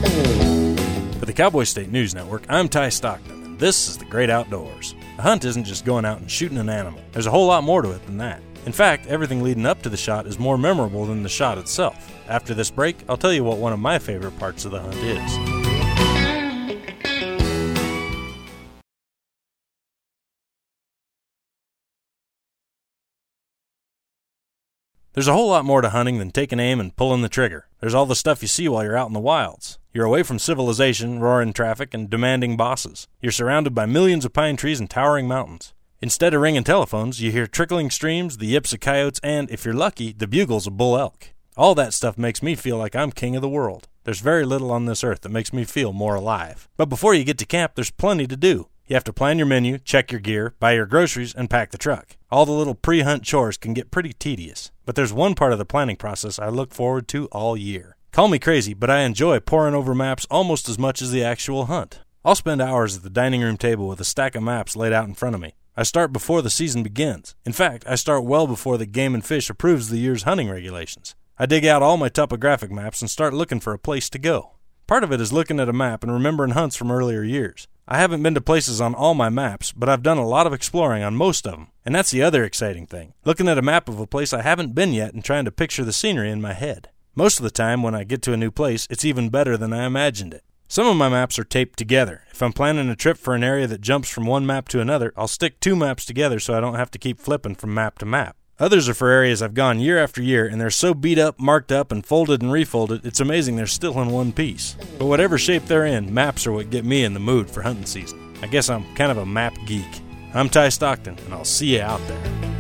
For the Cowboy State News Network, I'm Ty Stockton, and this is The Great Outdoors. A hunt isn't just going out and shooting an animal. There's a whole lot more to it than that. In fact, everything leading up to the shot is more memorable than the shot itself. After this break, I'll tell you what one of my favorite parts of the hunt is. There's a whole lot more to hunting than taking aim and pulling the trigger. There's all the stuff you see while you're out in the wilds. You're away from civilization, roaring traffic, and demanding bosses. You're surrounded by millions of pine trees and towering mountains. Instead of ringing telephones, you hear trickling streams, the yips of coyotes, and, if you're lucky, the bugles of bull elk. All that stuff makes me feel like I'm king of the world. There's very little on this earth that makes me feel more alive. But before you get to camp, there's plenty to do. You have to plan your menu, check your gear, buy your groceries, and pack the truck. All the little pre-hunt chores can get pretty tedious. But there's one part of the planning process I look forward to all year. Call me crazy, but I enjoy poring over maps almost as much as the actual hunt. I'll spend hours at the dining room table with a stack of maps laid out in front of me. I start before the season begins. In fact, I start well before the Game and Fish approves the year's hunting regulations. I dig out all my topographic maps and start looking for a place to go. Part of it is looking at a map and remembering hunts from earlier years. I haven't been to places on all my maps, but I've done a lot of exploring on most of them. And that's the other exciting thing, looking at a map of a place I haven't been yet and trying to picture the scenery in my head. Most of the time, when I get to a new place, it's even better than I imagined it. Some of my maps are taped together. If I'm planning a trip for an area that jumps from one map to another, I'll stick two maps together so I don't have to keep flipping from map to map. Others are for areas I've gone year after year, and they're so beat up, marked up, and folded and refolded, it's amazing they're still in one piece. But whatever shape they're in, maps are what get me in the mood for hunting season. I guess I'm kind of a map geek. I'm Ty Stockton, and I'll see you out there.